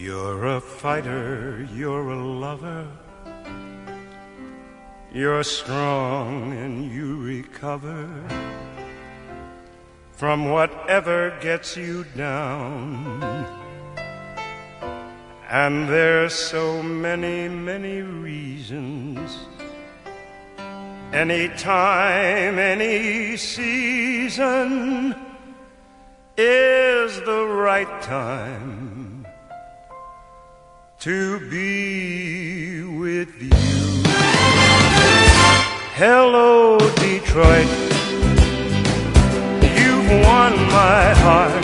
You're a fighter, you're a lover. You're strong and you recover from whatever gets you down. And there's so many, many reasons. Any time, any season is the right time to be with you. Hello, Detroit, you've won my heart.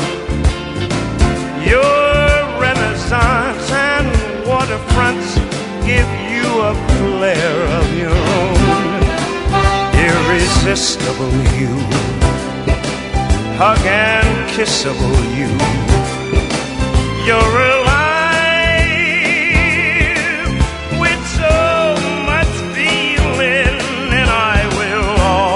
Your Renaissance and waterfronts give you a flair of your own. Irresistible you, hug and kissable you. You're alive with so much feeling, and I will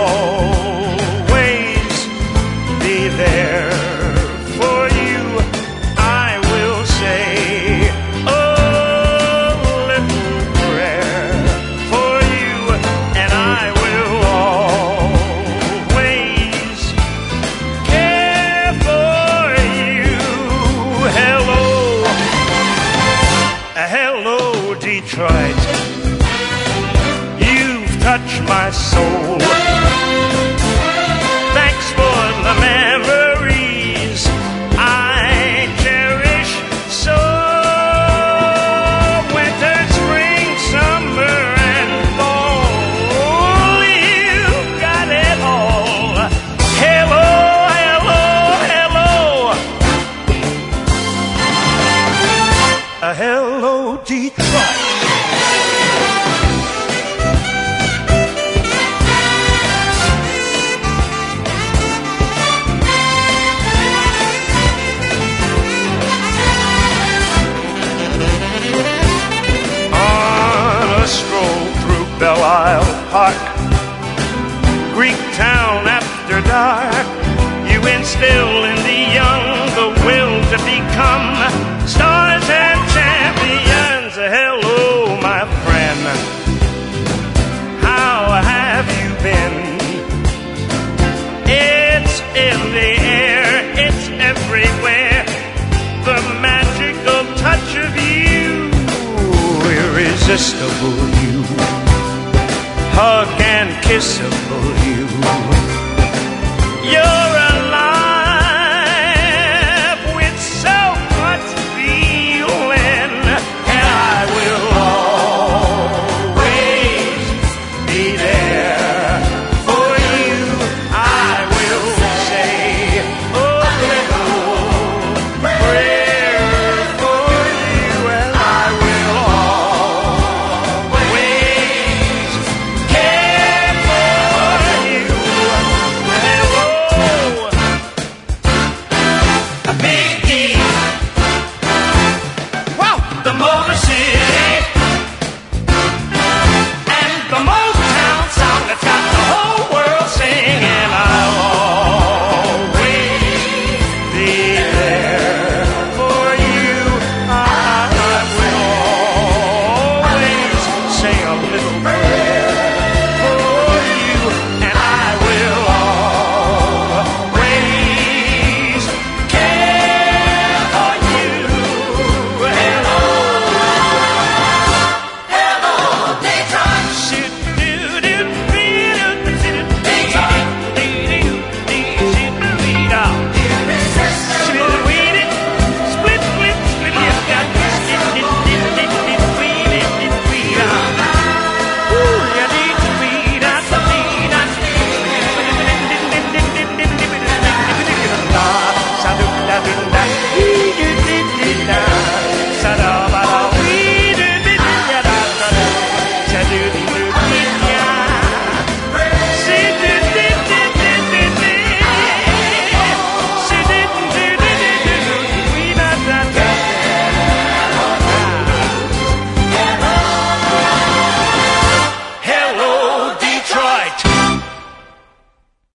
always be there for you. I will say a little prayer for you, and I will always care for you. Hello, Detroit, you've touched my soul. Thanks for the memories I cherish so. Winter, spring, summer, and fall, you've got it all. Hello, Detroit. On a stroll through Belle Isle Park, Greek town after dark, you instill in the young the will to become stars and champions. Hello, my friend, how have you been? It's in the air, it's everywhere, the magical touch of you. Irresistible you, hug and kissable you. You're